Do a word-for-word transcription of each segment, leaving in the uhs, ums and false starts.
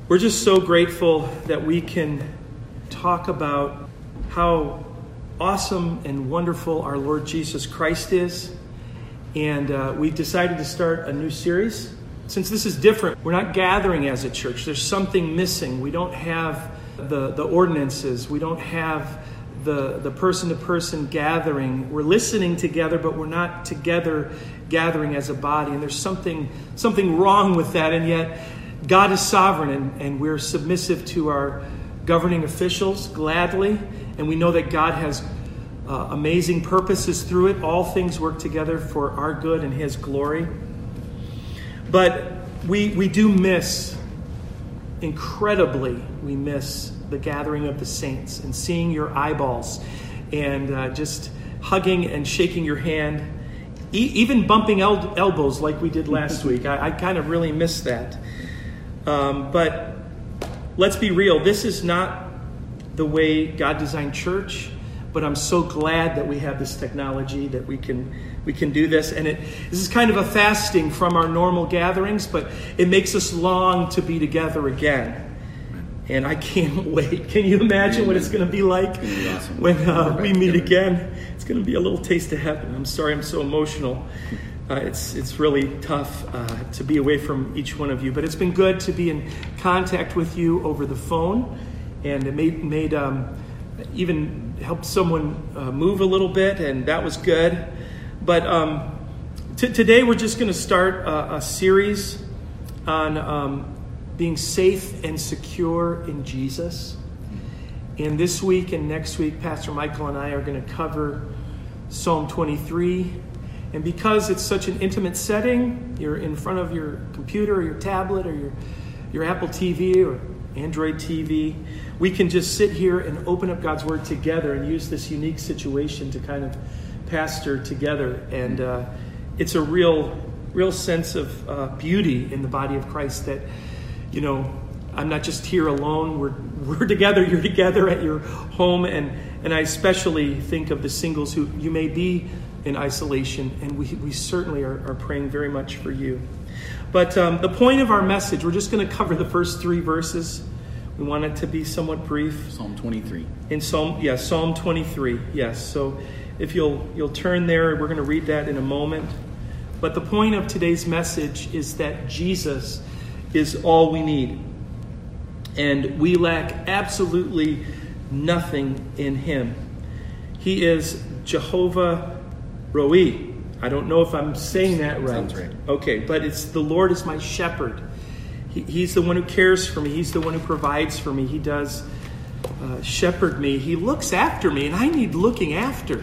We're just so grateful that we can talk about how awesome and wonderful our Lord Jesus Christ is. And uh, we decided to start a new series. Since this is different, we're not gathering as a church. There's something missing. We don't have the, the ordinances. We don't have the, the person-to-person gathering. We're listening together, but we're not together gathering as a body. And there's something, something wrong with that. And yet, God is sovereign, and, and we're submissive to our governing officials gladly. And we know that God has uh, amazing purposes through it. All things work together for our good and His glory. But we we do miss, incredibly, we miss the gathering of the saints and seeing your eyeballs and uh, just hugging and shaking your hand, e- even bumping el- elbows like we did last week. I, I kind of really miss that. Um, but let's be real. This is not the way God designed church. But I'm so glad that we have this technology, that we can we can do this. And it this is kind of a fasting from our normal gatherings, but it makes us long to be together again. And I can't wait. Can you imagine what it's going to be like be awesome. when uh, we meet again? It's going to be a little taste of heaven. I'm sorry I'm so emotional. Uh, it's it's really tough uh, to be away from each one of you. But it's been good to be in contact with you over the phone. And it made, made um, even helped someone uh, move a little bit, and that was good. But um, t- today we're just going to start a, a series on um, being safe and secure in Jesus. And this week and next week, Pastor Michael and I are going to cover Psalm twenty-three. And because it's such an intimate setting, you're in front of your computer or your tablet or your, your Apple T V or Android T V, we can just sit here and open up God's Word together and use this unique situation to kind of pastor together. And uh, it's a real, real sense of uh, beauty in the body of Christ that, you know, I'm not just here alone. We're we're together. You're together at your home. And, and I especially think of the singles who you may be in isolation. And we, we certainly are, are praying very much for you. But um, the point of our message, we're just going to cover the first three verses. We want it to be somewhat brief. Psalm twenty-three. In Psalm, yeah, Psalm twenty-three. Yes. So if you'll you'll turn there, we're going to read that in a moment. But the point of today's message is that Jesus is all we need, and we lack absolutely nothing in Him. He is Jehovah Roi. I don't know if I'm saying that right. Sounds right. Okay, but it's the Lord is my shepherd. He, he's the one who cares for me. He's the one who provides for me. He does uh, shepherd me. He looks after me, and I need looking after.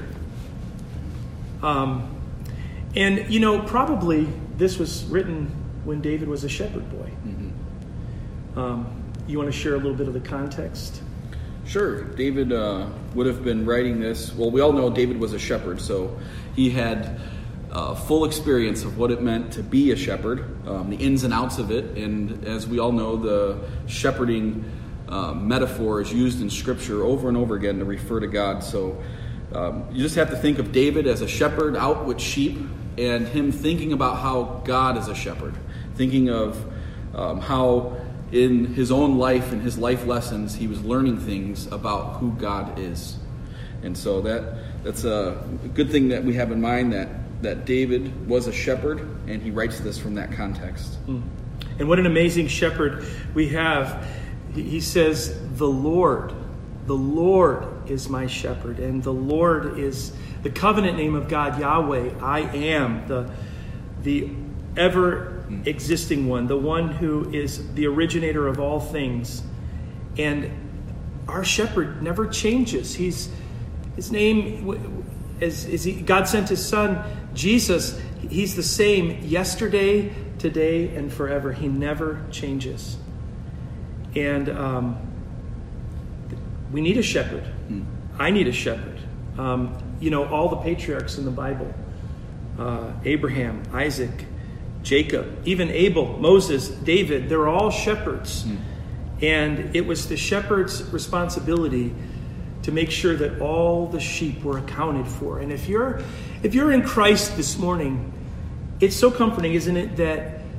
Um, and, you know, probably this was written when David was a shepherd boy. Mm-hmm. Um, you want to share a little bit of the context? Sure. David uh, would have been writing this. Well, we all know David was a shepherd, so he had Uh, full experience of what it meant to be a shepherd, um, the ins and outs of it. And as we all know, the shepherding uh, metaphor is used in Scripture over and over again to refer to God. So um, you just have to think of David as a shepherd out with sheep, and him thinking about how God is a shepherd, thinking of um, how in his own life and his life lessons he was learning things about who God is. And so that that's a good thing that we have in mind, that that David was a shepherd, and he writes this from that context. Mm. And what an amazing shepherd we have. He says, the Lord, the Lord is my shepherd. And the Lord is the covenant name of God, Yahweh. I am the, the ever-existing one, the one who is the originator of all things. And our shepherd never changes. He's his name, as, as he, God sent his son, Jesus, he's the same yesterday, today, and forever. He never changes. And um, we need a shepherd. Mm. I need a shepherd. Um, you know, all the patriarchs in the Bible, uh, Abraham, Isaac, Jacob, even Abel, Moses, David, they're all shepherds. Mm. And it was the shepherd's responsibility to make sure that all the sheep were accounted for. And if you're if you're in Christ this morning, it's so comforting, isn't it, that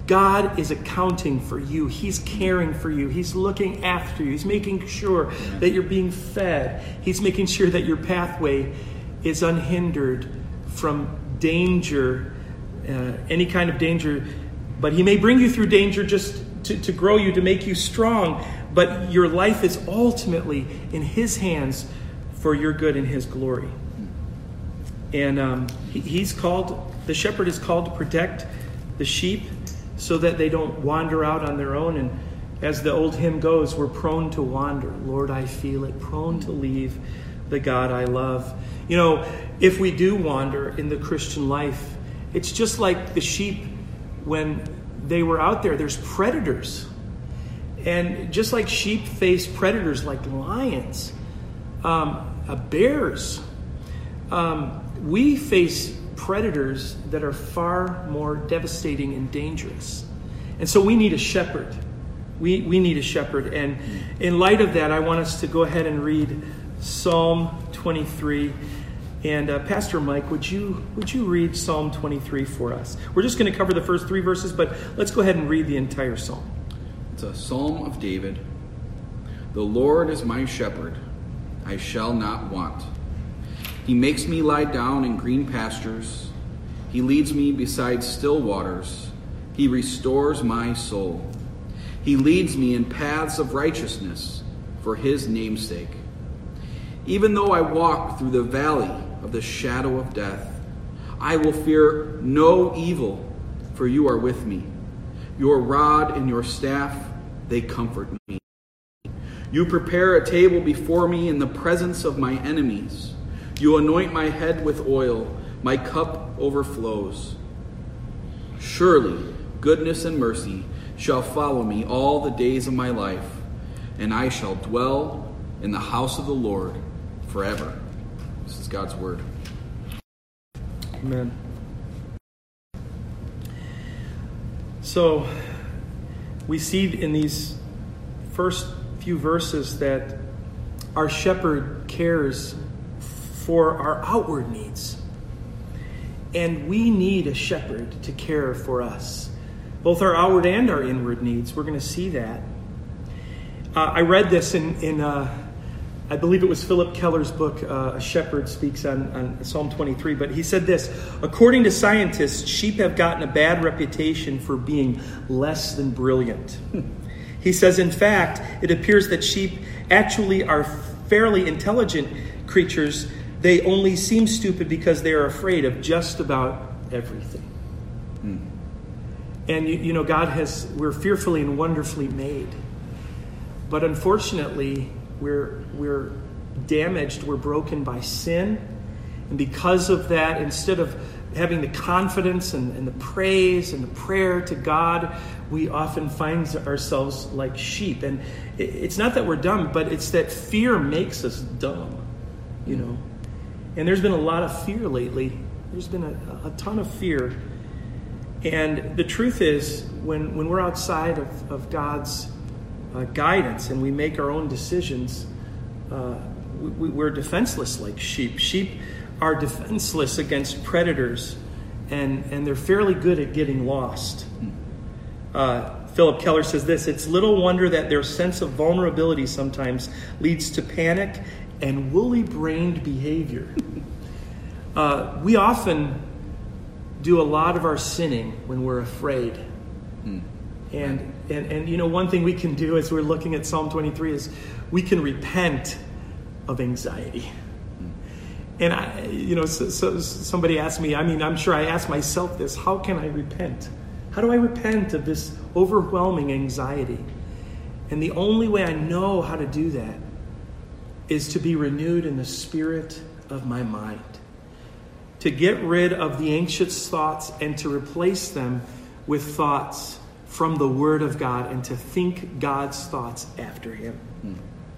God is accounting for you. He's caring for you. He's looking after you. He's making sure that you're being fed. He's making sure that your pathway is unhindered from danger, uh, any kind of danger. But he may bring you through danger just to, to grow you, to make you strong. But your life is ultimately in his hands for your good and his glory. And um, he, he's called, the shepherd is called to protect the sheep so that they don't wander out on their own. And as the old hymn goes, we're prone to wander. Lord, I feel it, prone to leave the God I love. You know, if we do wander in the Christian life, it's just like the sheep when they were out there. There's predators. And just like sheep face predators like lions, um, uh, bears, um, we face predators that are far more devastating and dangerous. And so we need a shepherd. We we need a shepherd. And in light of that, I want us to go ahead and read Psalm twenty-three. And uh, Pastor Mike, would you would you read Psalm twenty-three for us? We're just going to cover the first three verses, but let's go ahead and read the entire psalm. It's a psalm of David. The Lord is my shepherd, I shall not want. He makes me lie down in green pastures. He leads me beside still waters. He restores my soul. He leads me in paths of righteousness for his name's sake. Even though I walk through the valley of the shadow of death, I will fear no evil, for you are with me. Your rod and your staff, they comfort me. You prepare a table before me in the presence of my enemies. You anoint my head with oil. My cup overflows. Surely goodness and mercy shall follow me all the days of my life, and I shall dwell in the house of the Lord forever. This is God's word. Amen. So we see in these first few verses that our shepherd cares for our outward needs. And we need a shepherd to care for us, both our outward and our inward needs. We're going to see that. Uh, I read this in, in uh, I believe it was Philip Keller's book, uh, A Shepherd Speaks on, on Psalm twenty-three. But he said this: according to scientists, sheep have gotten a bad reputation for being less than brilliant. He says, in fact, it appears that sheep actually are fairly intelligent creatures. They only seem stupid because they are afraid of just about everything. Mm. And, you, you know, God has, we're fearfully and wonderfully made. But unfortunately, we're, we're damaged, we're broken by sin. And because of that, instead of having the confidence and, and the praise and the prayer to God, we often find ourselves like sheep. And it, it's not that we're dumb, but it's that fear makes us dumb, you know. And there's been a lot of fear lately. There's been a, a ton of fear. And the truth is, when, when we're outside of, of God's uh, guidance and we make our own decisions, uh, we, we're defenseless like sheep. Sheep are defenseless against predators, and, and they're fairly good at getting lost. Uh, Philip Keller says this: it's little wonder that their sense of vulnerability sometimes leads to panic and woolly-brained behavior. Uh, we often do a lot of our sinning when we're afraid. Mm. And, and, and, you know, one thing we can do as we're looking at Psalm twenty-three is we can repent of anxiety. Mm. And, I, you know, so, so somebody asked me, I mean, I'm sure I asked myself this: how can I repent? How do I repent of this overwhelming anxiety? And the only way I know how to do that is to be renewed in the spirit of my mind. To get rid of the anxious thoughts and to replace them with thoughts from the Word of God, and to think God's thoughts after Him. Hmm.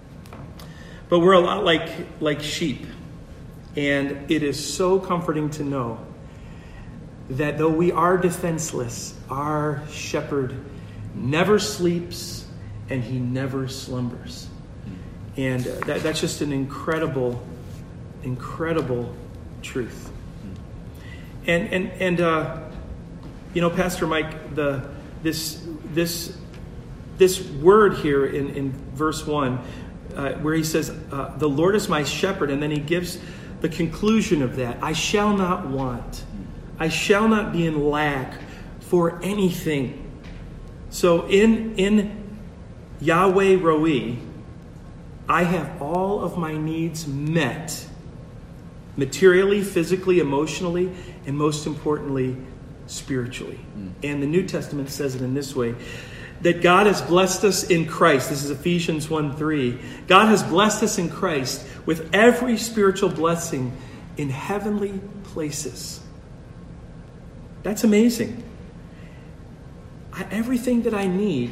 But we're a lot like, like sheep. And it is so comforting to know that though we are defenseless, our shepherd never sleeps and he never slumbers. And uh, that, that's just an incredible, incredible truth. And, and, and uh, you know, Pastor Mike, the this this this word here in, in verse one, uh, where he says, uh, the Lord is my shepherd, and then he gives the conclusion of that. I shall not want. I shall not be in lack for anything. So in, in Yahweh Roi, I have all of my needs met, materially, physically, emotionally, and most importantly, spiritually. Mm. And the New Testament says it in this way, that God has blessed us in Christ. This is Ephesians one three. God has blessed us in Christ with every spiritual blessing in heavenly places. That's amazing. I, everything that I need,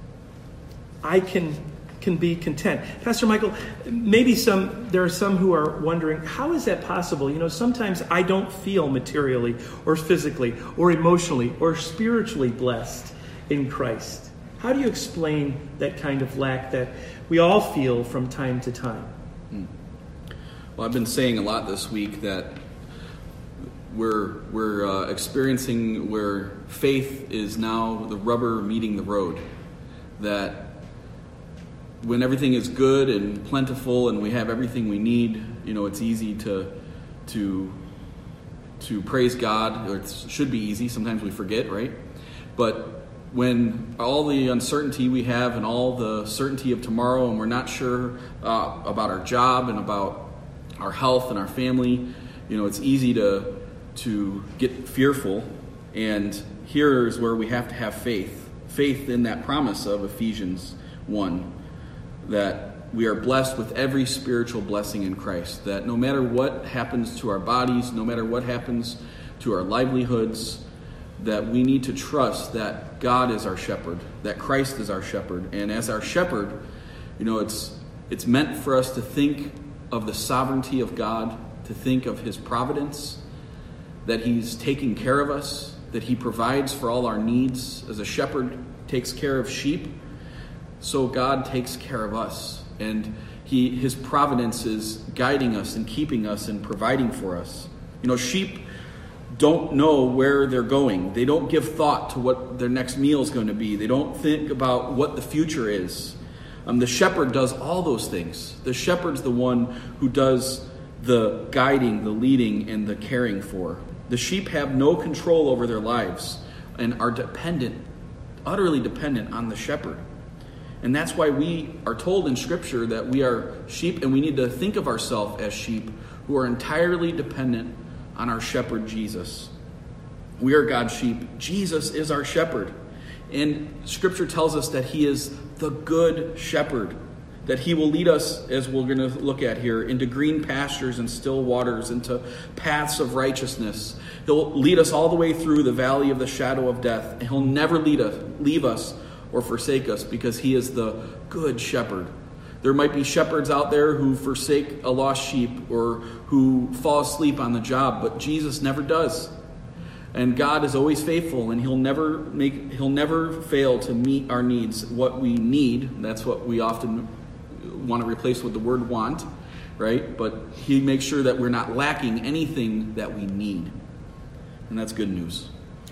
I can can be content. Pastor Michael, maybe some there are some who are wondering, how is that possible? You know, sometimes I don't feel materially or physically or emotionally or spiritually blessed in Christ. How do you explain that kind of lack that we all feel from time to time? Hmm. Well, I've been saying a lot this week that we're we're uh, experiencing where faith is now the rubber meeting the road. That when everything is good and plentiful and we have everything we need, you know, it's easy to to to praise God. Or it should be easy. Sometimes we forget, right? But when all the uncertainty we have and all the certainty of tomorrow, and we're not sure uh, about our job and about our health and our family, you know, it's easy to to get fearful. And here is where we have to have faith. Faith in that promise of Ephesians one, that we are blessed with every spiritual blessing in Christ. That no matter what happens to our bodies, no matter what happens to our livelihoods, that we need to trust that God is our shepherd, that Christ is our shepherd. And as our shepherd, you know, it's it's meant for us to think of the sovereignty of God, to think of his providence, that he's taking care of us, that he provides for all our needs. As a shepherd takes care of sheep, so God takes care of us. And he his providence is guiding us and keeping us and providing for us. You know, sheep don't know where they're going. They don't give thought to what their next meal is going to be. They don't think about what the future is. Um, the shepherd does all those things. The shepherd's the one who does the guiding, the leading, and the caring for. The sheep have no control over their lives and are dependent, utterly dependent on the shepherd. And that's why we are told in Scripture that we are sheep, and we need to think of ourselves as sheep who are entirely dependent on our shepherd Jesus. We are God's sheep. Jesus is our shepherd. And Scripture tells us that he is the good shepherd, that he will lead us, as we're going to look at here, into green pastures and still waters, into paths of righteousness. He'll lead us all the way through the valley of the shadow of death, and he'll never lead us, leave us or forsake us, because he is the good shepherd. There might be shepherds out there who forsake a lost sheep or who fall asleep on the job, but Jesus never does. And God is always faithful, and he'll never make he'll never fail to meet our needs. What we need, that's what we often want to replace with the word want, right? But he makes sure that we're not lacking anything that we need. And that's good news.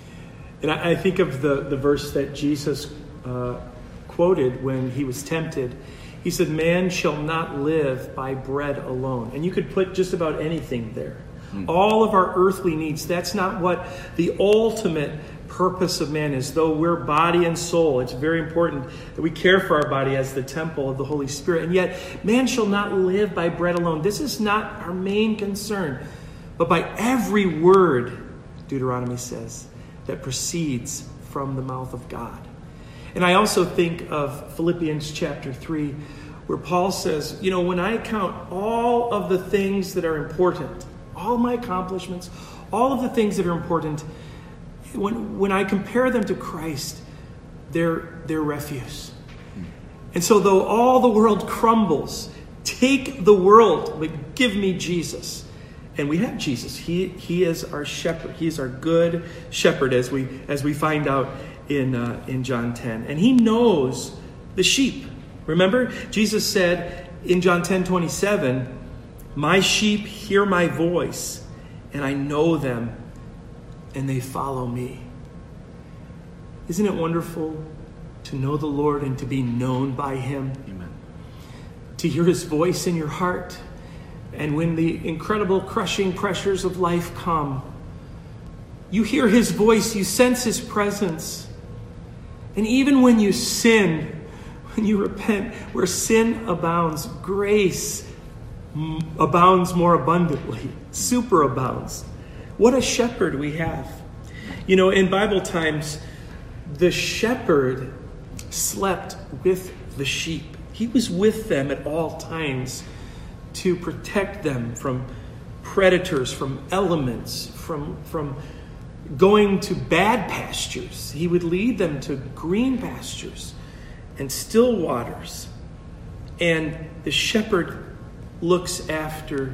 And I, I think of the, the verse that Jesus uh, quoted when he was tempted. He said, man shall not live by bread alone. And you could put just about anything there. Mm. All of our earthly needs. That's not what the ultimate purpose of man is. Though we're body and soul, it's very important that we care for our body as the temple of the Holy Spirit. And yet, man shall not live by bread alone. This is not our main concern. But by every word, Deuteronomy says, that proceeds from the mouth of God. And I also think of Philippians chapter three, where Paul says, you know, when I count all of the things that are important, all my accomplishments, all of the things that are important, when when I compare them to Christ, they're, they're refuse. And so though all the world crumbles, take the world, but give me Jesus. And we have Jesus. He he is our shepherd. He is our good shepherd, as we as we find out in uh, in John ten. And he knows the sheep. Remember, Jesus said in John ten twenty-seven, my sheep hear my voice, and I know them, and they follow me. Isn't it wonderful to know the Lord and to be known by him? Amen. To hear his voice in your heart. And when the incredible crushing pressures of life come, you hear his voice, you sense his presence. And even when you sin, when you repent, where sin abounds, grace abounds more abundantly, superabounds. What a shepherd we have. You know, in Bible times, the shepherd slept with the sheep. He was with them at all times to protect them from predators, from elements, from, from going to bad pastures. He would lead them to green pastures and still waters. And the shepherd looks after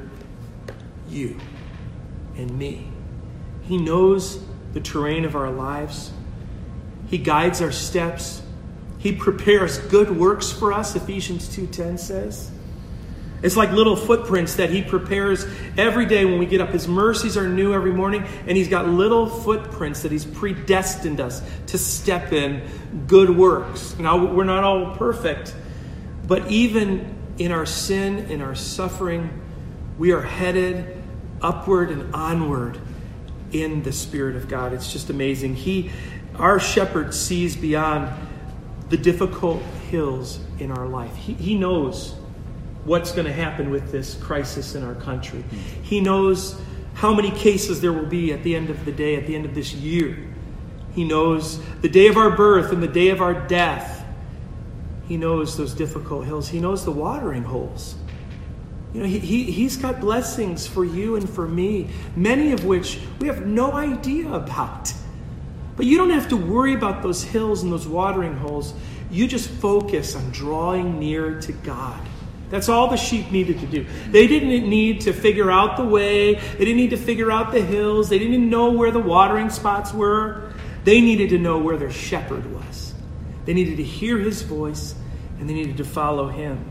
you and me. He knows the terrain of our lives. He guides our steps. He prepares good works for us, Ephesians two ten says. It's like little footprints that he prepares every day when we get up. His mercies are new every morning, and he's got little footprints that he's predestined us to step in, good works. Now, we're not all perfect, but even in our sin, in our suffering, we are headed upward and onward in the Spirit of God. It's just amazing. He, our shepherd, sees beyond the difficult hills in our life. He, he knows what's going to happen with this crisis in our country. He knows how many cases there will be at the end of the day, at the end of this year. He knows the day of our birth and the day of our death. He knows those difficult hills. He knows the watering holes. You know, he, he, he's got blessings for you and for me, many of which we have no idea about. But you don't have to worry about those hills and those watering holes. You just focus on drawing near to God. That's all the sheep needed to do. They didn't need to figure out the way. They didn't need to figure out the hills. They didn't know where the watering spots were. They needed to know where their shepherd was. They needed to hear his voice, and they needed to follow him.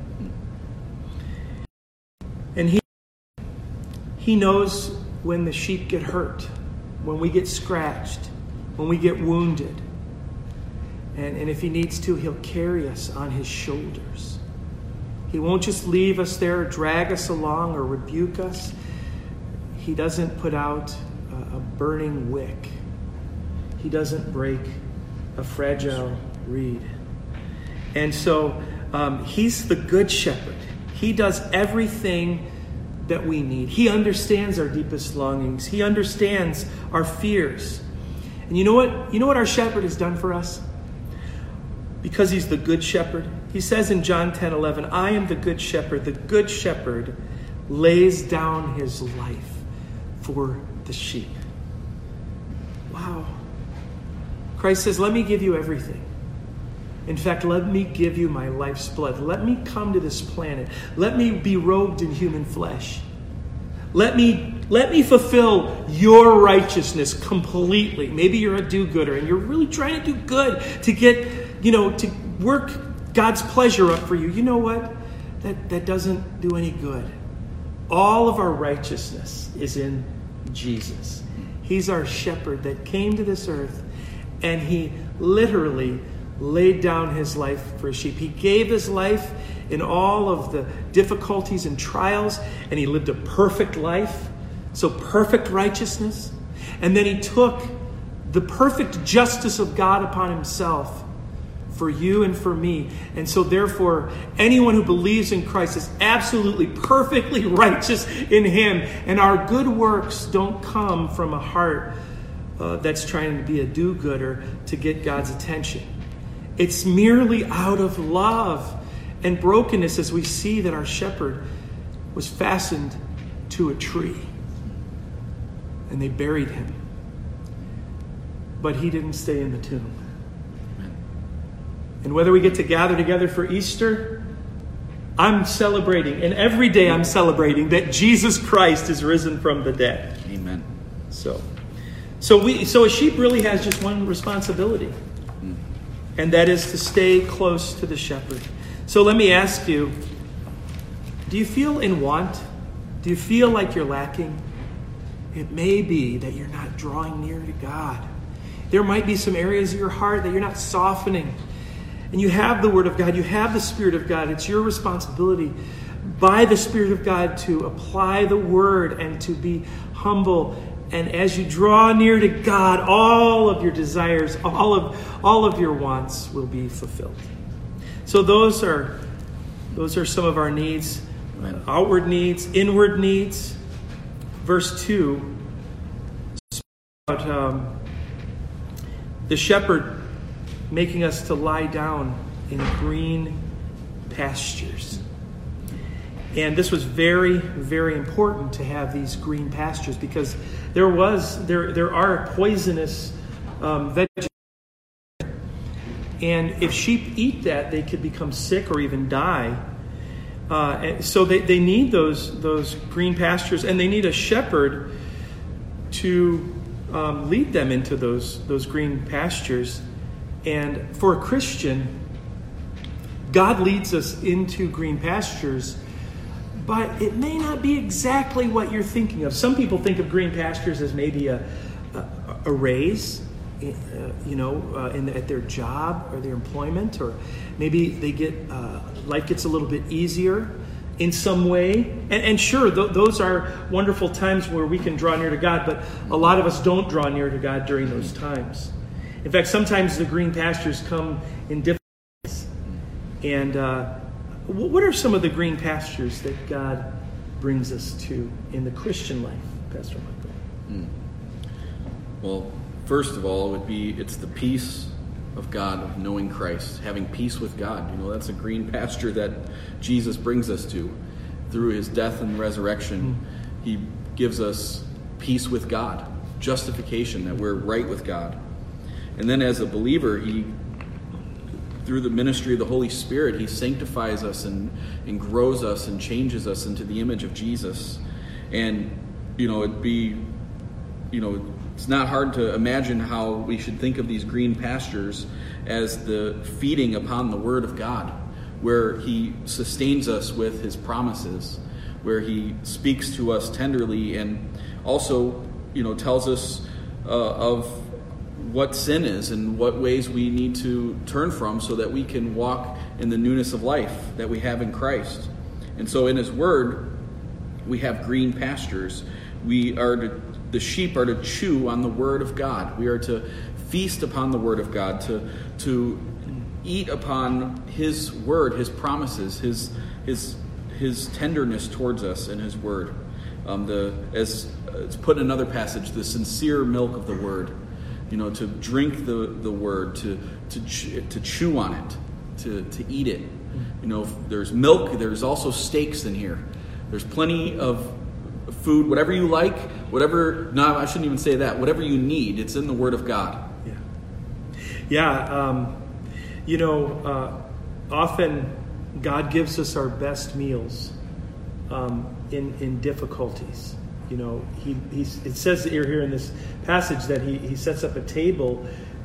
And he, he knows when the sheep get hurt, when we get scratched, when we get wounded. And, and if he needs to, he'll carry us on his shoulders. He won't just leave us there, drag us along, or rebuke us. He doesn't put out a, a burning wick. He doesn't break a fragile reed. And so um, he's the good shepherd. He does everything that we need. He understands our deepest longings. He understands our fears. And you know what? You know what our shepherd has done for us? Because he's the good shepherd. He says in John ten eleven, I am the good shepherd. The good shepherd lays down his life for the sheep. Wow. Christ says, let me give you everything. In fact, let me give you my life's blood. Let me come to this planet. Let me be robed in human flesh. Let me, let me fulfill your righteousness completely. Maybe you're a do-gooder and you're really trying to do good to get, you know, to work God's pleasure up for you. You know what? That, that doesn't do any good. All of our righteousness is in Jesus. He's our shepherd that came to this earth, and he literally laid down his life for his sheep. He gave his life in all of the difficulties and trials, and he lived a perfect life, so perfect righteousness. And then he took the perfect justice of God upon himself for you and for me. And so therefore, anyone who believes in Christ is absolutely perfectly righteous in him. And our good works don't come from a heart uh, that's trying to be a do-gooder to get God's attention. It's merely out of love and brokenness as we see that our shepherd was fastened to a tree. And they buried him. But he didn't stay in the tomb. And whether we get to gather together for Easter, I'm celebrating, and every day I'm celebrating that Jesus Christ is risen from the dead. Amen. So, so we, so a sheep really has just one responsibility, and that is to stay close to the shepherd. So let me ask you, do you feel in want? Do you feel like you're lacking? It may be that you're not drawing near to God. there might be some areas of your heart that you're not softening. And you have the Word of God. You have the Spirit of God. It's your responsibility by the Spirit of God to apply the Word and to be humble. And as you draw near to God, all of your desires, all of all of your wants will be fulfilled. So those are those are some of our needs, outward needs, inward needs. Verse two speaks about um, the shepherd making us to lie down in green pastures. And this was very, very important to have these green pastures because there was there there are poisonous um, vegetables, and if sheep eat that, they could become sick or even die. Uh, so they, they need those those green pastures, and they need a shepherd to um, lead them into those those green pastures. And for a Christian, God leads us into green pastures, but it may not be exactly what you're thinking of. Some people think of green pastures as maybe a a, a raise, uh, you know, uh, in, at their job or their employment, or maybe they get uh, life gets a little bit easier in some way. And, and sure, th- those are wonderful times where we can draw near to God, but a lot of us don't draw near to God during those times. In fact, sometimes the green pastures come in different ways. And uh, what are some of the green pastures that God brings us to in the Christian life, Pastor Michael? Mm. Well, first of all, it would be it's the peace of God, of knowing Christ, having peace with God. You know, that's a green pasture that Jesus brings us to. Through his death and resurrection, mm. he gives us peace with God, justification, that we're right with God. And then as a believer, he, through the ministry of the Holy Spirit, he sanctifies us and, and grows us and changes us into the image of Jesus. And, you know, it'd be, you know, it's not hard to imagine how we should think of these green pastures as the feeding upon the Word of God, where he sustains us with his promises, where he speaks to us tenderly and also, you know, tells us uh, of what sin is and what ways we need to turn from so that we can walk in the newness of life that we have in Christ. And so in his word, we have green pastures. We are to, the sheep are to chew on the word of God. We are to feast upon the word of God, to to eat upon his word, his promises, his his his tenderness towards us in his word. Um, the as it's put in another passage, the sincere milk of the word. You know, to drink the, the word, to to ch- to chew on it, to, to eat it. You know, there's milk, there's also steaks in here. There's plenty of food, whatever you like, whatever, no, I shouldn't even say that, whatever you need, it's in the Word of God. Yeah. Yeah, um, you know, uh, often God gives us our best meals um, in, in difficulties. You know, he he's, it says here, here in this passage that he, he sets up a table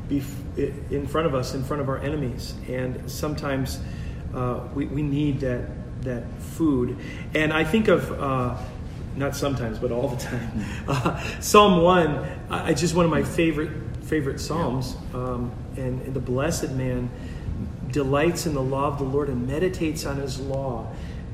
bef- in front of us, in front of our enemies. And sometimes uh, we, we need that that food. And I think of, uh, not sometimes, but all the time, uh, Psalm one, I just one of my favorite favorite Psalms. Um, and, and the blessed man delights in the law of the Lord and meditates on his law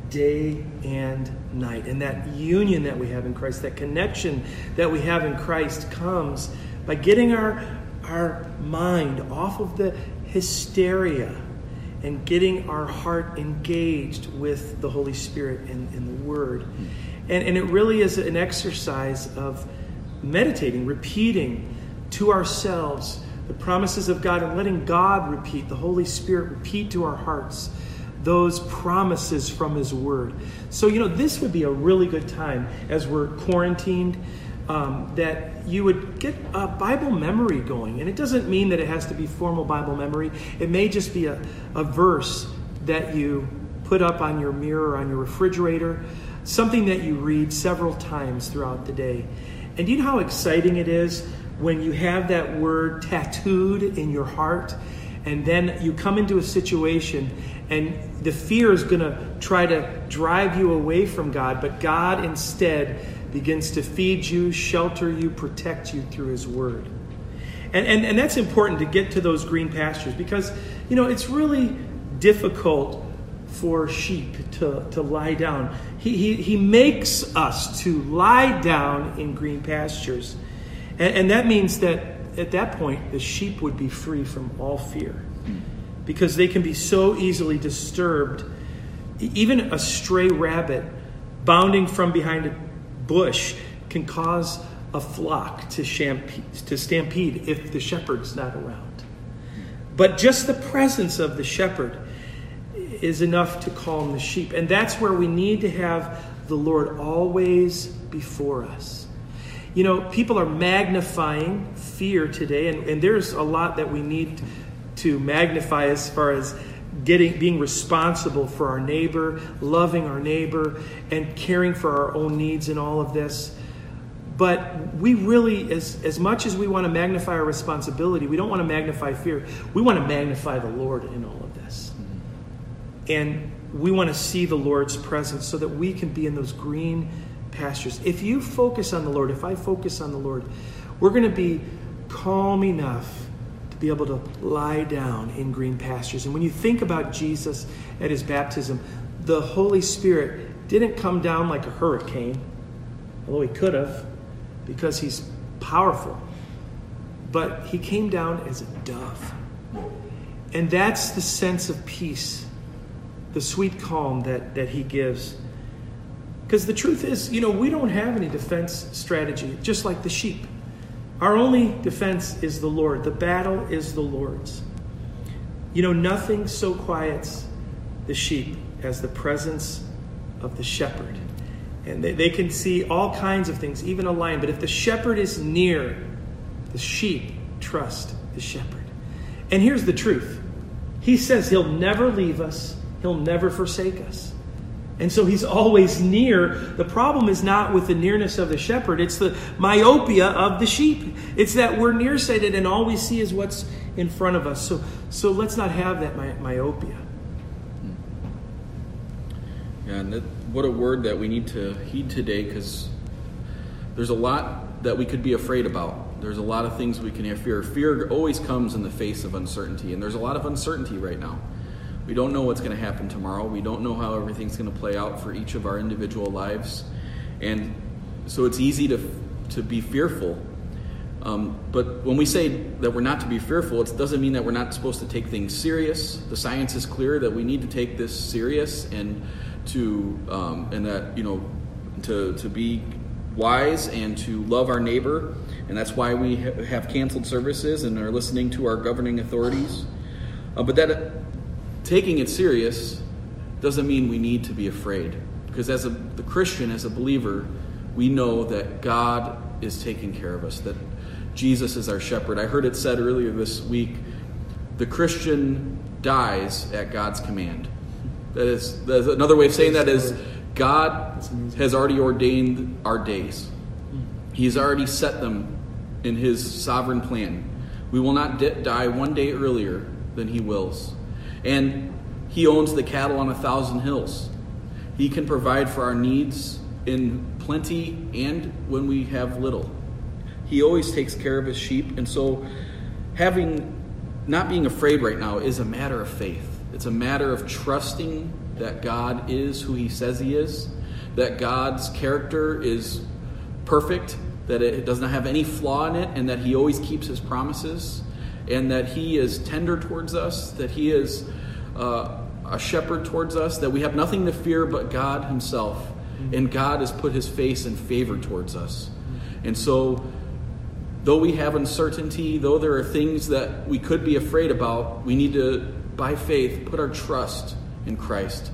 day and night. And that union that we have in Christ, that connection that we have in Christ comes by getting our our mind off of the hysteria and getting our heart engaged with the Holy Spirit and, and the Word. And, and it really is an exercise of meditating, repeating to ourselves the promises of God and letting God repeat, the Holy Spirit repeat to our hearts those promises from his word. So, you know, this would be a really good time as we're quarantined, um, that you would get a Bible memory going. And it doesn't mean that it has to be formal Bible memory. It may just be a, a verse that you put up on your mirror, on your refrigerator, something that you read several times throughout the day. And do you know how exciting it is when you have that word tattooed in your heart, and then you come into a situation and the fear is going to try to drive you away from God, but God instead begins to feed you, shelter you, protect you through his word. And, and, and that's important to get to those green pastures because, you know, it's really difficult for sheep to, to lie down. He, he, he makes us to lie down in green pastures. And, and that means that at that point, the sheep would be free from all fear because they can be so easily disturbed. Even a stray rabbit bounding from behind a bush can cause a flock to stampede, to stampede if the shepherd's not around. But just the presence of the shepherd is enough to calm the sheep. And that's where we need to have the Lord always before us. You know, people are magnifying fear today, and, and there's a lot that we need to magnify as far as getting being responsible for our neighbor, loving our neighbor, and caring for our own needs in all of this. But we really, as, as much as we want to magnify our responsibility, we don't want to magnify fear. We want to magnify the Lord in all of this. And we want to see the Lord's presence so that we can be in those green pastures. If you focus on the Lord, if I focus on the Lord, we're going to be calm enough to be able to lie down in green pastures. And when you think about Jesus at his baptism, the Holy Spirit didn't come down like a hurricane, although he could have, because he's powerful. But he came down as a dove. And that's the sense of peace, the sweet calm that, that he gives. Because the truth is, you know, we don't have any defense strategy, just like the sheep. Our only defense is the Lord. The battle is the Lord's. You know, nothing so quiets the sheep as the presence of the shepherd. And they, they can see all kinds of things, even a lion. But if the shepherd is near, the sheep trust the shepherd. And here's the truth. He says he'll never leave us. He'll never forsake us. And so he's always near. The problem is not with the nearness of the shepherd. It's the myopia of the sheep. It's that we're nearsighted and all we see is what's in front of us. So, so let's not have that my, myopia. Yeah, and that, what a word that we need to heed today, because there's a lot that we could be afraid about. There's a lot of things we can have fear. Fear always comes in the face of uncertainty, and there's a lot of uncertainty right now. We don't know what's going to happen tomorrow. We don't know how everything's going to play out for each of our individual lives. And so it's easy to to be fearful. Um, but when we say that we're not to be fearful, it doesn't mean that we're not supposed to take things serious. The science is clear that we need to take this serious and to um, and that, you know, to to be wise and to love our neighbor. And that's why we ha- have canceled services and are listening to our governing authorities. Uh, but that taking it serious doesn't mean we need to be afraid. Because as a the Christian, as a believer, we know that God is taking care of us, that Jesus is our shepherd. I heard it said earlier this week, the Christian dies at God's command. That is, that is another way of saying that is God has already ordained our days. He's already set them in his sovereign plan. We will not di- die one day earlier than he wills. And he owns the cattle on a thousand hills. He can provide for our needs in plenty and when we have little. He always takes care of his sheep. And so having, not being afraid right now is a matter of faith. It's a matter of trusting that God is who he says he is, that God's character is perfect, that it does not have any flaw in it, and that he always keeps his promises, and that he is tender towards us, that he is uh, a shepherd towards us, that we have nothing to fear but God himself, and God has put his face in favor towards us. And so, though we have uncertainty, though there are things that we could be afraid about, we need to, by faith, put our trust in Christ.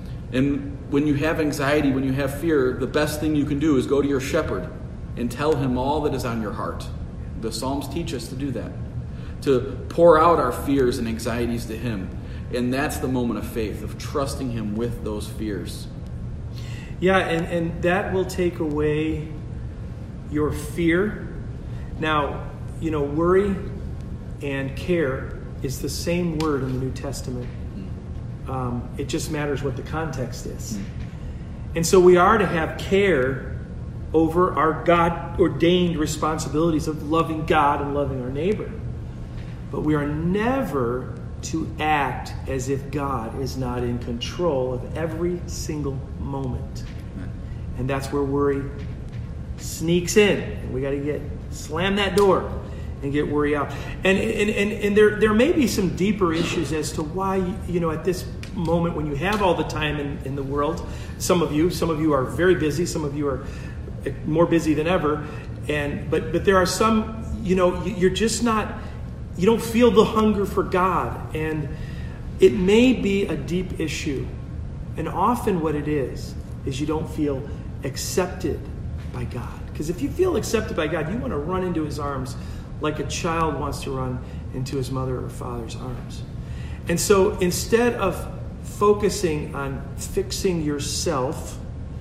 And when you have anxiety, when you have fear, the best thing you can do is go to your shepherd and tell him all that is on your heart. The Psalms teach us to do that, to pour out our fears and anxieties to him. And that's the moment of faith, of trusting him with those fears. Yeah, and, and that will take away your fear. Now, you know, worry and care is the same word in the New Testament. Um, it just matters what the context is. And so we are to have care over our God-ordained responsibilities of loving God and loving our neighbor. But we are never to act as if God is not in control of every single moment. And that's where worry sneaks in. And we got to get slam that door and get worry out. And and, and, and there, there may be some deeper issues as to why, you know, at this moment when you have all the time in, in the world, some of you, some of you are very busy, some of you are more busy than ever. And but but there are some, you know, you're just not, you don't feel the hunger for God. And it may be a deep issue. And often what it is, is you don't feel accepted by God. Because if you feel accepted by God, you want to run into his arms like a child wants to run into his mother or father's arms. And so instead of focusing on fixing yourself,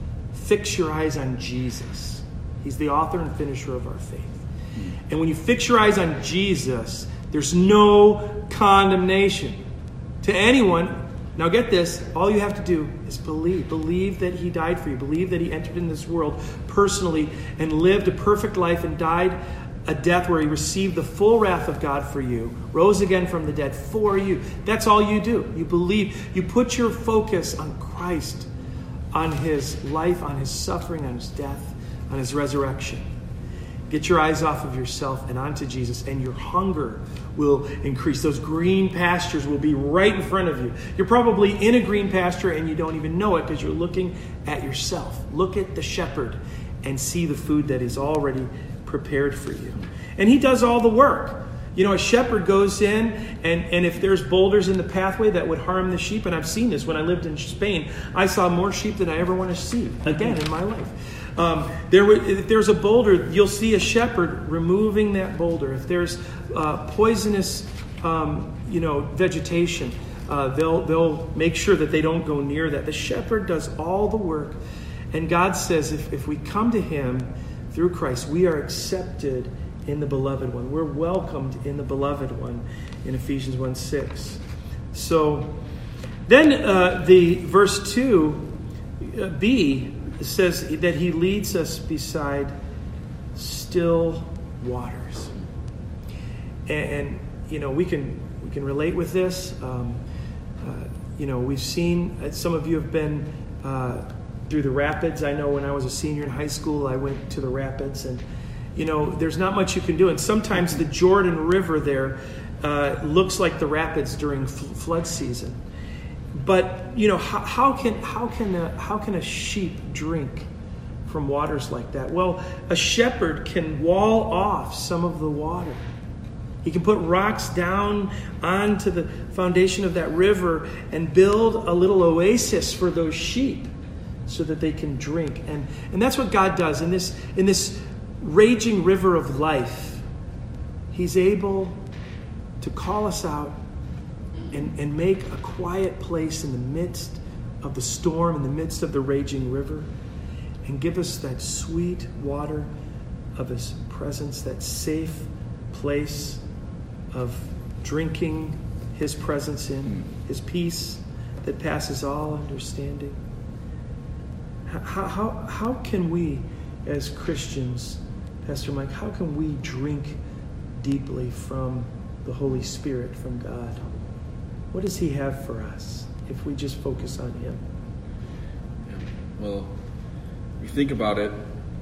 fix your eyes on Jesus. He's the author and finisher of our faith. And when you fix your eyes on Jesus, there's no condemnation to anyone. Now get this, all you have to do is believe. Believe that he died for you. Believe that he entered in this world personally and lived a perfect life and died a death where he received the full wrath of God for you, rose again from the dead for you. That's all you do. You believe. You put your focus on Christ, on his life, on his suffering, on his death, on his resurrection. Get your eyes off of yourself and onto Jesus, and your hunger will increase. Those green pastures will be right in front of you. You're probably in a green pasture and you don't even know it because you're looking at yourself. Look at the shepherd and see the food that is already prepared for you. And he does all the work. You know, a shepherd goes in, and, and if there's boulders in the pathway that would harm the sheep, and I've seen this when I lived in Spain, I saw more sheep than I ever want to see again in my life. Um, there, if there's a boulder, you'll see a shepherd removing that boulder. If there's uh, poisonous, um, you know, vegetation, uh, they'll they'll make sure that they don't go near that. The shepherd does all the work, and God says if if we come to him through Christ, we are accepted in the beloved one. We're welcomed in the beloved one in Ephesians one six. So then uh, the verse two uh, B says that he leads us beside still waters. And, and you know, we can we can relate with this. Um, uh, you know, we've seen, some of you have been uh, through the rapids. I know when I was a senior in high school, I went to the rapids, and you know, there's not much you can do. And sometimes the Jordan River there uh, looks like the rapids during f- flood season. But you know, how, how can how can a, how can a sheep drink from waters like that? Well, a shepherd can wall off some of the water. He can put rocks down onto the foundation of that river and build a little oasis for those sheep so that they can drink. And and that's what God does in this in this raging river of life. He's able to call us out and, and make a quiet place in the midst of the storm, in the midst of the raging river, and give us that sweet water of his presence, that safe place of drinking his presence in, his peace that passes all understanding. How, how, how can we, as Christians, Pastor Mike, how can we drink deeply from the Holy Spirit, from God? What does he have for us if we just focus on him? Yeah. Well, if you think about it,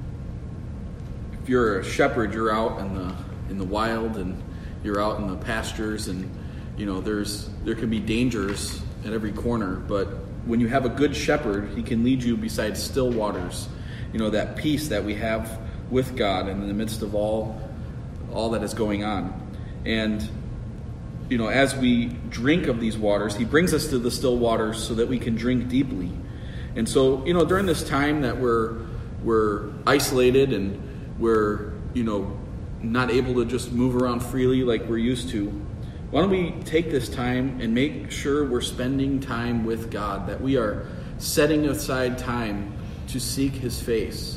if you're a shepherd, you're out in the in the wild, and you're out in the pastures, and you know there's there can be dangers at every corner. But when you have a good shepherd, he can lead you beside still waters. You know, that peace that we have with God and in the midst of all all that is going on. And you know, as we drink of these waters, he brings us to the still waters so that we can drink deeply. And so, you know, during this time that we're we're isolated and we're, you know, not able to just move around freely like we're used to, why don't we take this time and make sure we're spending time with God, that we are setting aside time to seek his face.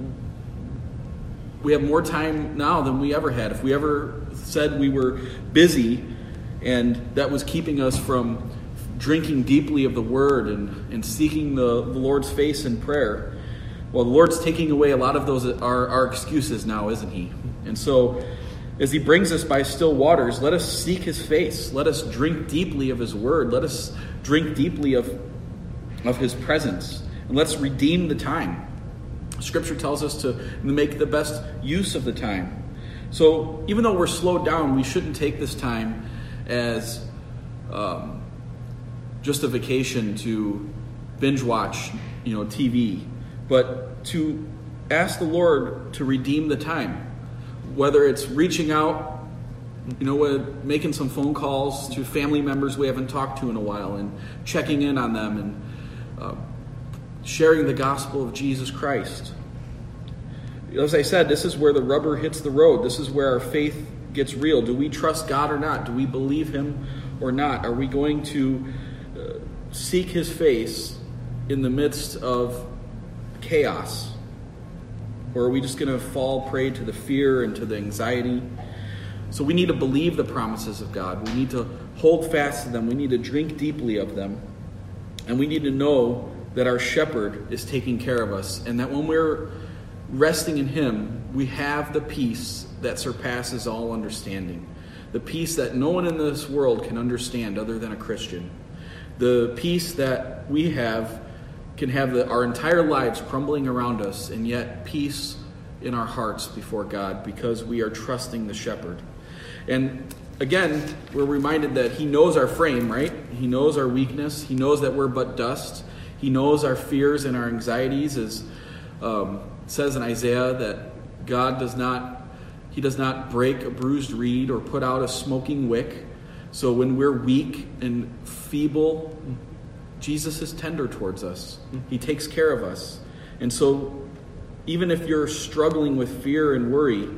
We have more time now than we ever had. If we ever said we were busy and that was keeping us from drinking deeply of the Word and, and seeking the, the Lord's face in prayer, Well, the Lord's taking away a lot of those our, our excuses now, isn't he? And so as he brings us by still waters, let us seek his face. Let us drink deeply of his word. Let us drink deeply of, of his presence. And let's redeem the time. Scripture tells us to make the best use of the time. So even though we're slowed down, we shouldn't take this time as um, just a vacation to binge watch, you know, T V, but to ask the Lord to redeem the time. Whether it's reaching out, you know, making some phone calls to family members we haven't talked to in a while and checking in on them and uh, sharing the gospel of Jesus Christ. As I said, this is where the rubber hits the road. This is where our faith gets real. Do we trust God or not? Do we believe him or not? Are we going to uh, seek his face in the midst of chaos? Or are we just going to fall prey to the fear and to the anxiety? So we need to believe the promises of God. We need to hold fast to them. We need to drink deeply of them. And we need to know that our shepherd is taking care of us. And that when we're resting in him, we have the peace that surpasses all understanding. The peace that no one in this world can understand other than a Christian. The peace that we have can have the, our entire lives crumbling around us, and yet peace in our hearts before God because we are trusting the shepherd. And again, we're reminded that he knows our frame, right? He knows our weakness. He knows that we're but dust. He knows our fears and our anxieties, as um, it says in Isaiah that God does not, he does not break a bruised reed or put out a smoking wick. So when we're weak and feeble, Jesus is tender towards us. He takes care of us. And so even if you're struggling with fear and worry,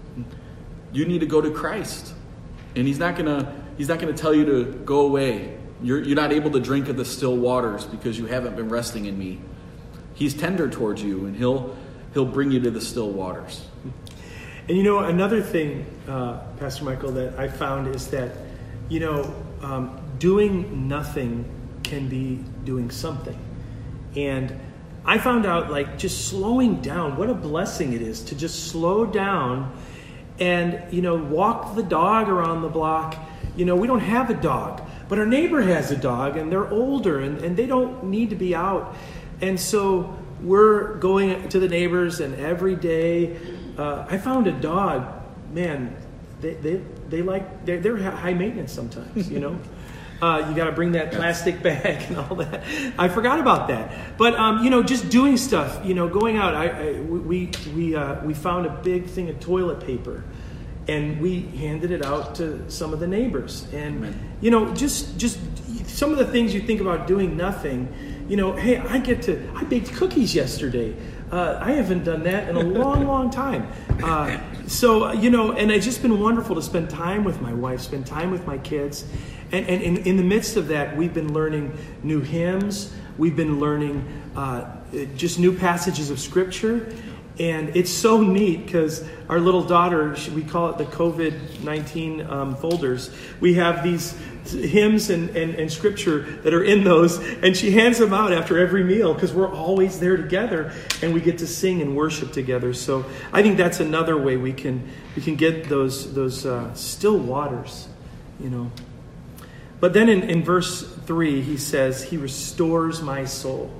you need to go to Christ. And he's not gonna he's not gonna tell you to go away. You're you're not able to drink of the still waters because you haven't been resting in me. He's tender towards you, and he'll he'll bring you to the still waters. And you know, another thing, uh, Pastor Michael, that I found is that, you know, um, doing nothing can be doing something. And I found out, like, just slowing down, what a blessing it is to just slow down and, you know, walk the dog around the block. You know, we don't have a dog, but our neighbor has a dog, and they're older, and, and they don't need to be out. And so we're going to the neighbors, and every day, uh, I found a dog, man, they they, they like, they're, they're high maintenance sometimes, you know. Uh, you got to bring that plastic bag and all that. I forgot about that. But um, you know, just doing stuff. You know, going out. I, I we we uh, we found a big thing of toilet paper, and we handed it out to some of the neighbors. And Amen. you know, just just some of the things you think about doing nothing. You know, hey, I get to. I baked cookies yesterday. Uh, I haven't done that in a long, long time. Uh, so you know, and it's just been wonderful to spend time with my wife, spend time with my kids. And, and in, in the midst of that, we've been learning new hymns. We've been learning uh, just new passages of Scripture. And it's so neat because our little daughter, we call it the covid nineteen um, folders. We have these hymns and, and, and Scripture that are in those. And she hands them out after every meal because we're always there together. And we get to sing and worship together. So I think that's another way we can we can get those, those uh, still waters, you know. But then in, in verse three, he says, he restores my soul.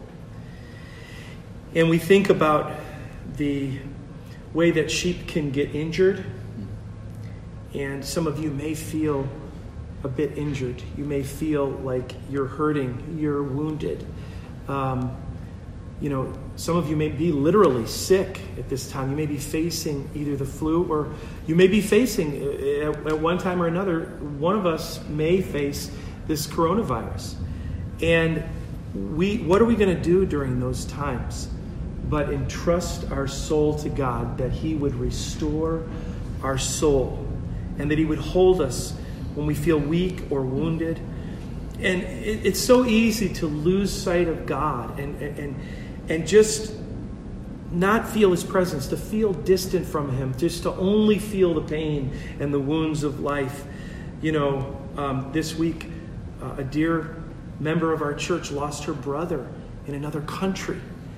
And we think about the way that sheep can get injured. And some of you may feel a bit injured. You may feel like you're hurting, you're wounded. Um, you know, some of you may be literally sick at this time. You may be facing either the flu, or you may be facing, at, at one time or another, one of us may face this coronavirus. And we, what are we going to do during those times but entrust our soul to God, that he would restore our soul and that he would hold us when we feel weak or wounded. And it, it's so easy to lose sight of God and, and, and just not feel his presence, to feel distant from him, just to only feel the pain and the wounds of life. You know, um, this week, uh, a dear member of our church lost her brother in another country.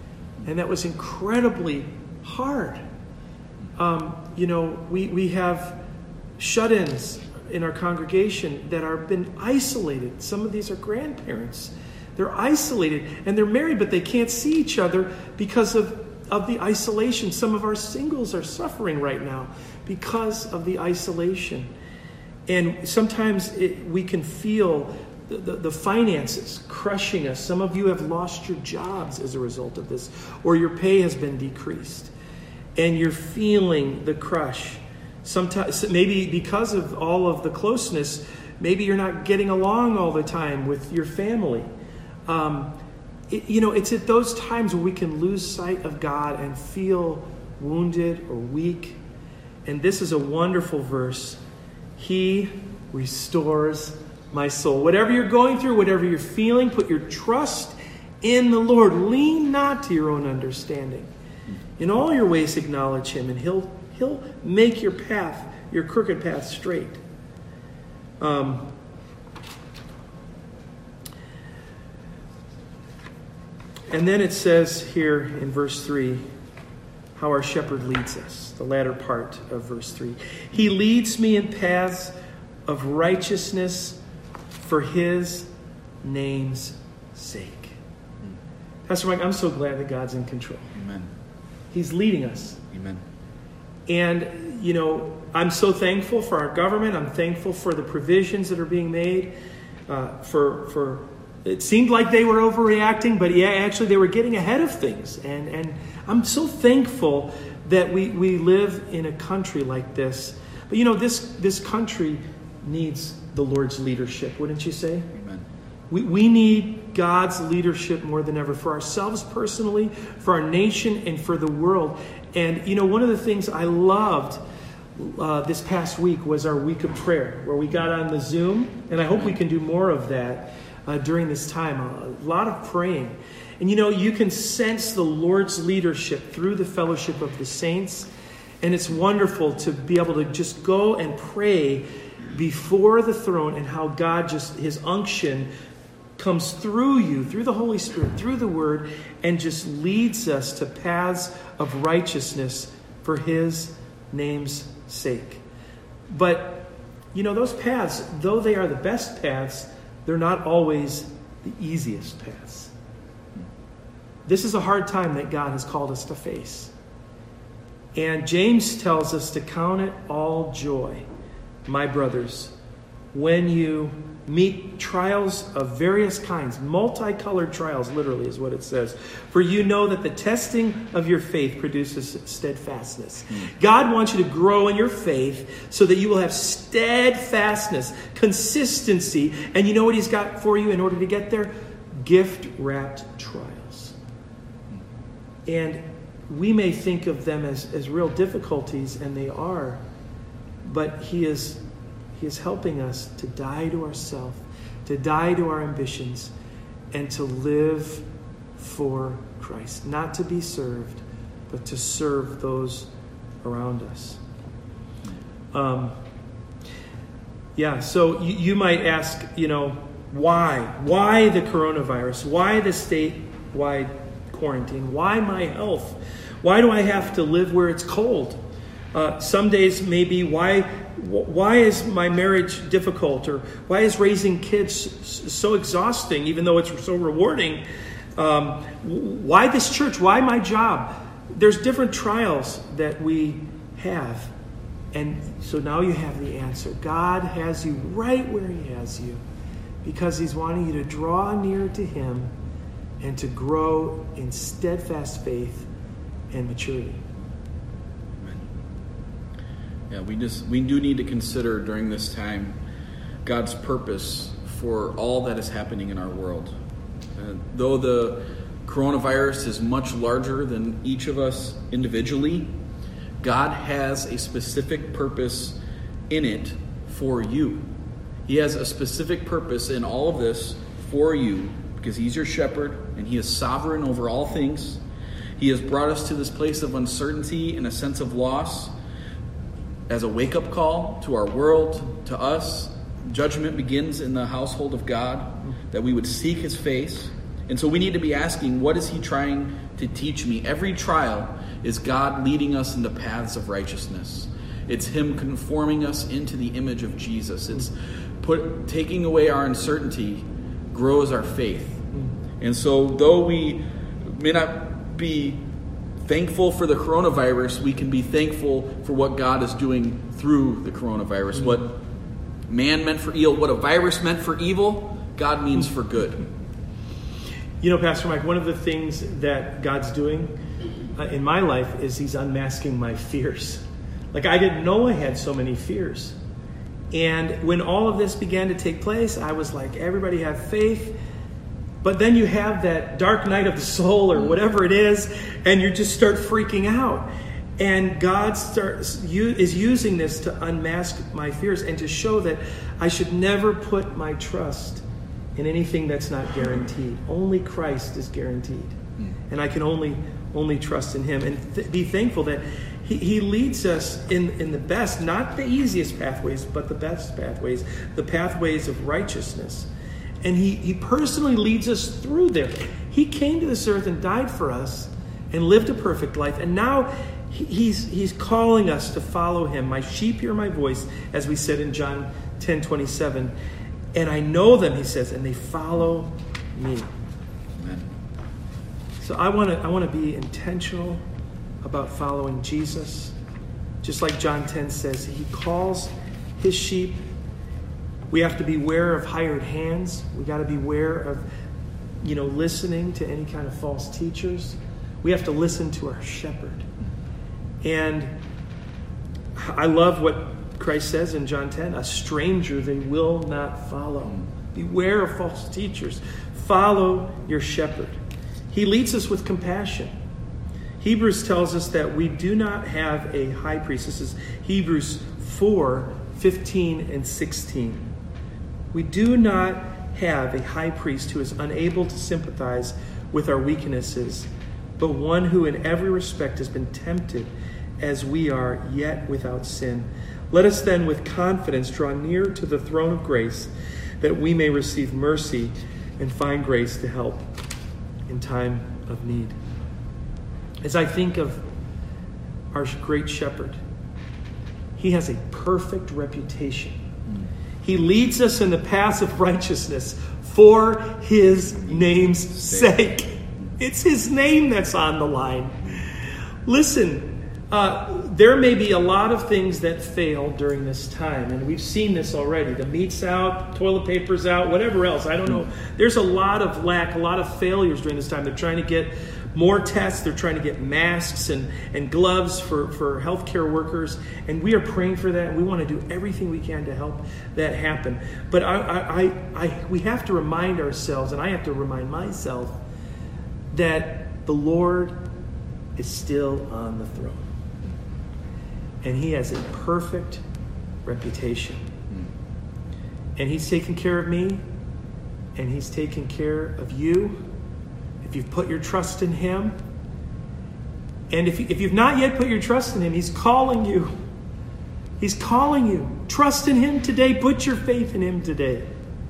And that was incredibly hard. Um, you know, we, we have shut-ins in our congregation that are been isolated. Some of these are grandparents. They're isolated and they're married, but they can't see each other because of, of the isolation. Some of our singles are suffering right now because of the isolation. And sometimes it, we can feel the, the, the finances crushing us. Some of you have lost your jobs as a result of this, or your pay has been decreased. And you're feeling the crush. Sometimes, maybe because of all of the closeness, maybe you're not getting along all the time with your family. Um, it, you know, it's at those times where we can lose sight of God and feel wounded or weak. And this is a wonderful verse. He restores my soul. Whatever you're going through, whatever you're feeling, put your trust in the Lord. Lean not to your own understanding. In all your ways acknowledge him, and he'll he'll make your path, your crooked path, straight. Um, and then it says here in verse three, how our shepherd leads us, the latter part of verse three. He leads me in paths of righteousness for his name's sake. Pastor Mike, I'm so glad that God's in control. Amen. He's leading us. Amen. And, you know, I'm so thankful for our government. I'm thankful for the provisions that are being made. Uh, for, for it seemed like they were overreacting, but yeah, actually they were getting ahead of things. And, and I'm so thankful that we, we live in a country like this. But, you know, this, this country needs the Lord's leadership, wouldn't you say? Amen. We, we need God's leadership more than ever, for ourselves personally, for our nation, and for the world. And, you know, one of the things I loved uh, this past week was our week of prayer, where we got on the Zoom, and I hope we can do more of that uh, during this time. A lot of praying. And, you know, you can sense the Lord's leadership through the fellowship of the saints, and it's wonderful to be able to just go and pray before the throne, and how God just, his unction comes through you, through the Holy Spirit, through the Word, and just leads us to paths of righteousness for his name's sake. But, you know, those paths, though they are the best paths, they're not always the easiest paths. This is a hard time that God has called us to face. And James tells us to count it all joy, my brothers, when you meet trials of various kinds, multicolored trials, literally is what it says. For you know that the testing of your faith produces steadfastness. Mm. God wants you to grow in your faith so that you will have steadfastness, consistency, and you know what he's got for you in order to get there? Gift-wrapped trials. And we may think of them as, as real difficulties, and they are, but he is He is helping us to die to ourselves, to die to our ambitions, and to live for Christ. Not to be served, but to serve those around us. Um, yeah, so you, you might ask, you know, why? Why the coronavirus? Why the statewide quarantine? Why my health? Why do I have to live where it's cold? Uh, some days maybe why why is my marriage difficult, or why is raising kids so exhausting even though it's so rewarding? Um, why this church? Why my job? There's different trials that we have, and so now you have the answer. God has you right where he has you because he's wanting you to draw near to him and to grow in steadfast faith and maturity. Yeah, we just we do need to consider during this time God's purpose for all that is happening in our world. Uh, though the coronavirus is much larger than each of us individually, God has a specific purpose in it for you. He has a specific purpose in all of this for you because he's your shepherd and he is sovereign over all things. He has brought us to this place of uncertainty and a sense of loss as a wake-up call to our world, to us. Judgment begins in the household of God, that we would seek his face. And so we need to be asking, what is he trying to teach me? Every trial is God leading us into paths of righteousness. It's him conforming us into the image of Jesus. It's put taking away our uncertainty grows our faith. And so though we may not be thankful for the coronavirus, we can be thankful for what God is doing through the coronavirus. Mm-hmm. What man meant for evil, what a virus meant for evil, God means for good. You know, Pastor Mike, one of the things that God's doing uh, in my life is he's unmasking my fears. Like, I didn't know I had so many fears. And when all of this began to take place, I was like, everybody have faith. But then you have that dark night of the soul or whatever it is, and you just start freaking out. And God starts is using this to unmask my fears and to show that I should never put my trust in anything that's not guaranteed. Only Christ is guaranteed. And I can only only trust in him and th- be thankful that he, he leads us in, in the best, not the easiest pathways, but the best pathways, the pathways of righteousness. And he, he personally leads us through there. He came to this earth and died for us and lived a perfect life. And now he, he's, he's calling us to follow him. My sheep hear my voice, as we said in John ten twenty-seven. And I know them, he says, and they follow me. Amen. So I want to I want to be intentional about following Jesus. Just like John ten says, he calls his sheep. We have to beware of hired hands. We got to beware of, you know, listening to any kind of false teachers. We have to listen to our shepherd. And I love what Christ says in John ten, a stranger they will not follow. Beware of false teachers. Follow your shepherd. He leads us with compassion. Hebrews tells us that we do not have a high priest. This is Hebrews four, fifteen and sixteen. We do not have a high priest who is unable to sympathize with our weaknesses, but one who in every respect has been tempted as we are, yet without sin. Let us then with confidence draw near to the throne of grace, that we may receive mercy and find grace to help in time of need. As I think of our great shepherd, he has a perfect reputation. He leads us in the paths of righteousness for his name's sake. It's his name that's on the line. Listen, uh, there may be a lot of things that fail during this time, and we've seen this already. The meat's out, toilet paper's out, whatever else. I don't know. There's a lot of lack, a lot of failures during this time. They're trying to get more tests. They're trying to get masks and, and gloves for, for healthcare workers. And we are praying for that. We want to do everything we can to help that happen. But I, I, I, I, we have to remind ourselves, and I have to remind myself, that the Lord is still on the throne. And he has a perfect reputation. And he's taken care of me. And he's taken care of you. If you've put your trust in him, and if, you, if you've not yet put your trust in him, he's calling you. He's calling you. Trust in him today. Put your faith in him today.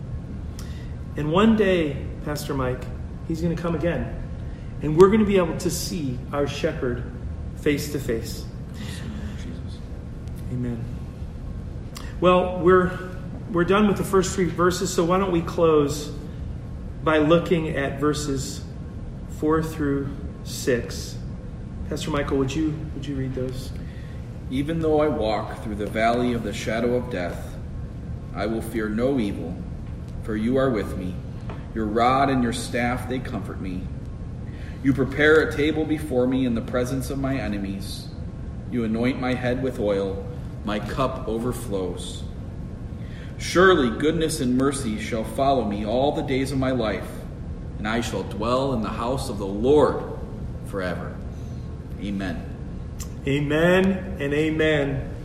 And one day, Pastor Mike, he's going to come again. And we're going to be able to see our shepherd face to face. Amen. Well, we're we're done with the first three verses, so why don't we close by looking at verses four through six. Pastor Michael, would you would you read those? Even though I walk through the valley of the shadow of death, I will fear no evil, for you are with me. Your rod and your staff, they comfort me. You prepare a table before me in the presence of my enemies. You anoint my head with oil. My cup overflows. Surely goodness and mercy shall follow me all the days of my life, and I shall dwell in the house of the Lord forever. Amen. Amen and amen.